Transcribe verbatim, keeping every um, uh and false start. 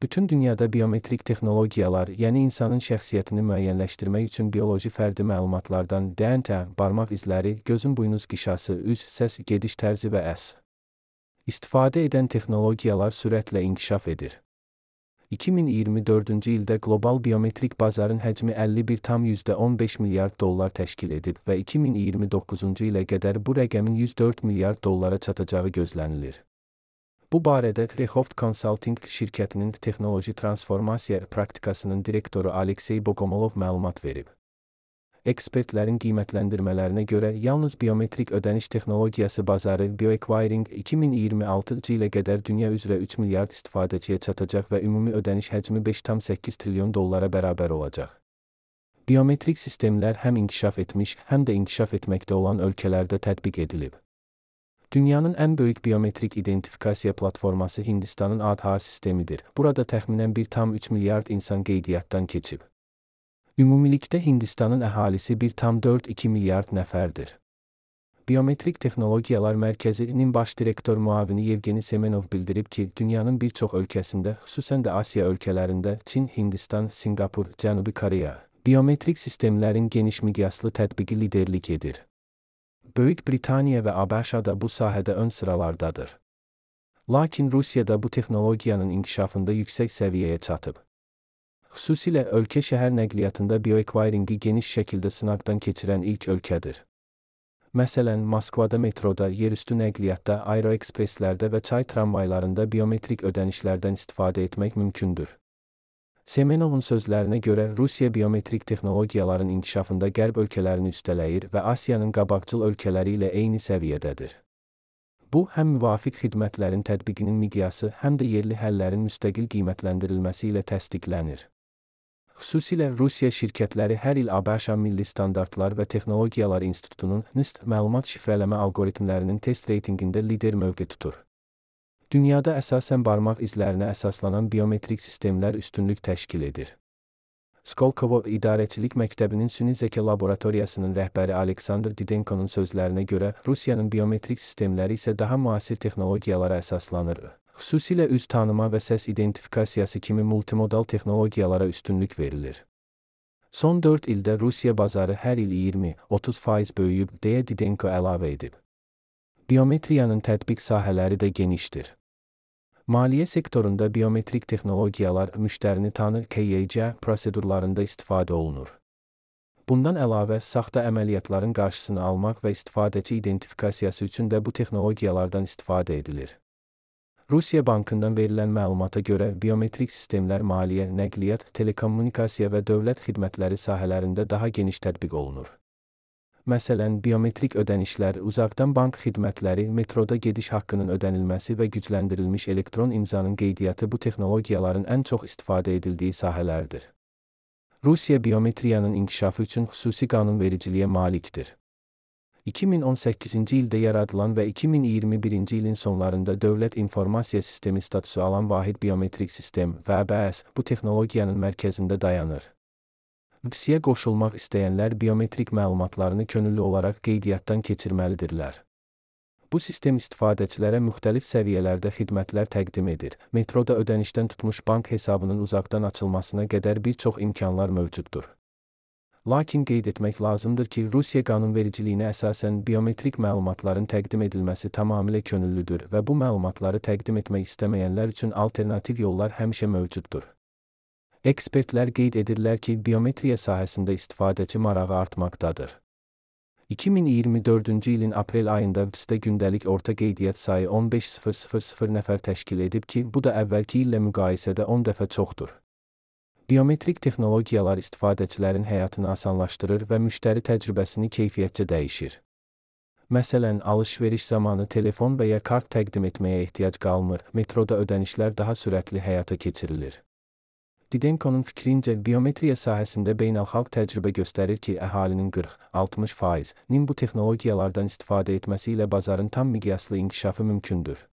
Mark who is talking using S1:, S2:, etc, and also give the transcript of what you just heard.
S1: Bütün dünyada biometrik texnologiyalar, yəni insanın şəxsiyyətini müəyyənləşdirmək üçün bioloji fərdi məlumatlardan D N A, barmaq izləri, gözün buynuz qişası, üz, səs, gediş tərzi və əs. İstifadə edən texnologiyalar sürətlə inkişaf edir. iki min iyirmi dördüncü ildə qlobal biometrik bazarın həcmi əlli bir tam on beş milyard dollar təşkil edib və iki min iyirmi doqquzuncu ilə qədər bu rəqəmin yüz dörd milyard dollara çatacağı gözlənilir. Bu barədə Rehoft Consulting şirkətinin texnoloji transformasiya praktikasının direktoru Aleksey Bogomolov məlumat verib. Ekspertlərin qiymətləndirmələrinə görə yalnız biometrik ödəniş texnologiyası bazarı BioAcquiring iki min iyirmi altıncı ilə qədər dünya üzrə üç milyard istifadəçiyə çatacaq və ümumi ödəniş həcmi beş tam səkkiz trilyon dollara bərabər olacaq. Biometrik sistemlər həm inkişaf etmiş, həm də inkişaf etməkdə olan ölkələrdə tətbiq edilib. Dünyanın ən böyük biometrik identifikasiya platforması Hindistanın Aadhaar sistemidir. Burada təxminən bir tam üç milyard insan qeydiyyatdan keçib. Ümumilikdə Hindistanın əhalisi bir tam dörd iki milyard nəfərdir. Biometrik Texnologiyalar Mərkəzinin baş direktor müavini Yevgeni Semenov bildirib ki, dünyanın bir çox ölkəsində, xüsusən də Asiya ölkələrində, Çin, Hindistan, Sinqapur, Cənubi Koreya, biometrik sistemlərin geniş miqyaslı tətbiqi liderlik edir. Böyük Britaniya və ABŞ da bu sahədə ön sıralardadır. Lakin Rusiyada bu texnologiyanın inkişafında yüksək səviyyəyə çatıb. Xüsusilə ölkə şəhər nəqliyyatında BioAcquiring'i geniş şəkildə sınaqdan keçirən ilk ölkədir. Məsələn, Moskvada metroda, yerüstü nəqliyyatda, aeroekspreslərdə və çay tramvaylarında biometrik ödənişlərdən istifadə etmək mümkündür. Semenovun sözlərinə görə Rusiya biometrik texnologiyaların inkişafında qərb ölkələrini üstələyir və Asiyanın qabaqcıl ölkələri ilə eyni səviyyədədir. Bu, həm müvafiq xidmətlərin tətbiqinin miqyası, həm də yerli həllərin müstəqil qiymətləndirilməsi ilə təsdiqlənir. Xüsusilə Rusiya şirkətləri hər il ABŞ Milli Standartlar və Texnologiyalar İnstitutunun NIST məlumat şifrələmə algoritmlərinin test reytinqində lider mövqe tutur. Dünyada əsasən barmaq izlərinə əsaslanan biometrik sistemlər üstünlük təşkil edir. Skolkovo İdarəçilik Məktəbinin Süni Zəka Laboratoriyasının rəhbəri Aleksandr Didenko'nun sözlərinə görə, Rusiyanın biometrik sistemləri isə daha müasir texnologiyalara əsaslanır. Xüsusilə üz tanıma və səs identifikasiyası kimi multimodal texnologiyalara üstünlük verilir. Son dörd ildə Rusiya bazarı hər il iyirmi otuz faiz böyüyüb, deyə Didenko əlavə edib. Biometriyanın tətbiq sahələri də genişdir. Maliyyə sektorunda biometrik texnologiyalar müştərini tanı K Y C prosedurlarında istifadə olunur. Bundan əlavə, saxta əməliyyatların qarşısını almaq və istifadəçi identifikasiyası üçün də bu texnologiyalardan istifadə edilir. Rusiya Bankından verilən məlumata görə, biometrik sistemlər maliyyə, nəqliyyat, telekommunikasiya və dövlət xidmətləri sahələrində daha geniş tətbiq olunur. Məsələn, biometrik ödənişlər, uzaqdan bank xidmətləri, metroda gediş haqqının ödənilməsi və gücləndirilmiş elektron imzanın qeydiyyatı bu texnologiyaların ən çox istifadə edildiyi sahələrdir. Rusiya biometriyanın inkişafı üçün xüsusi qanunvericiliyə malikdir. iki min on səkkizinci ildə yaradılan və iki min iyirmi birinci ilin sonlarında Dövlət İnformasiya Sistemi statusu alan vahid biometrik sistem V B S bu texnologiyanın mərkəzində dayanır. V B S-yə qoşulmaq istəyənlər biometrik məlumatlarını könüllü olaraq qeydiyyatdan keçirməlidirlər. Bu sistem istifadəçilərə müxtəlif səviyyələrdə xidmətlər təqdim edir. Metroda ödənişdən tutmuş bank hesabının uzaqdan açılmasına qədər bir çox imkanlar mövcuddur. Lakin qeyd etmək lazımdır ki, Rusiya qanunvericiliyinə əsasən biometrik məlumatların təqdim edilməsi tamamilə könüllüdür və bu məlumatları təqdim etmək istəməyənlər üçün alternativ yollar həmişə mövcuddur. Ekspertlər qeyd edirlər ki, biometriya sahəsində istifadəçi marağı artmaqdadır. iki min iyirmi dördüncü ilin aprel ayında V B S-də gündəlik orta qeydiyyat sayı on beş min nəfər təşkil edib ki, bu da əvvəlki illə müqayisədə on dəfə çoxdur. Biometrik texnologiyalar istifadəçilərin həyatını asanlaşdırır və müştəri təcrübəsini keyfiyyətcə dəyişir. Məsələn, alış-veriş zamanı telefon və ya kart təqdim etməyə ehtiyac qalmır, metroda ödənişlər daha sürətli həyata keçirilir. Didenko'nun fikrincə, biometriya sahəsində beynəlxalq təcrübə göstərir ki, əhalinin qırx altmış faizinin bu texnologiyalardan istifadə etməsi ilə bazarın tam miqyaslı inkişafı mümkündür.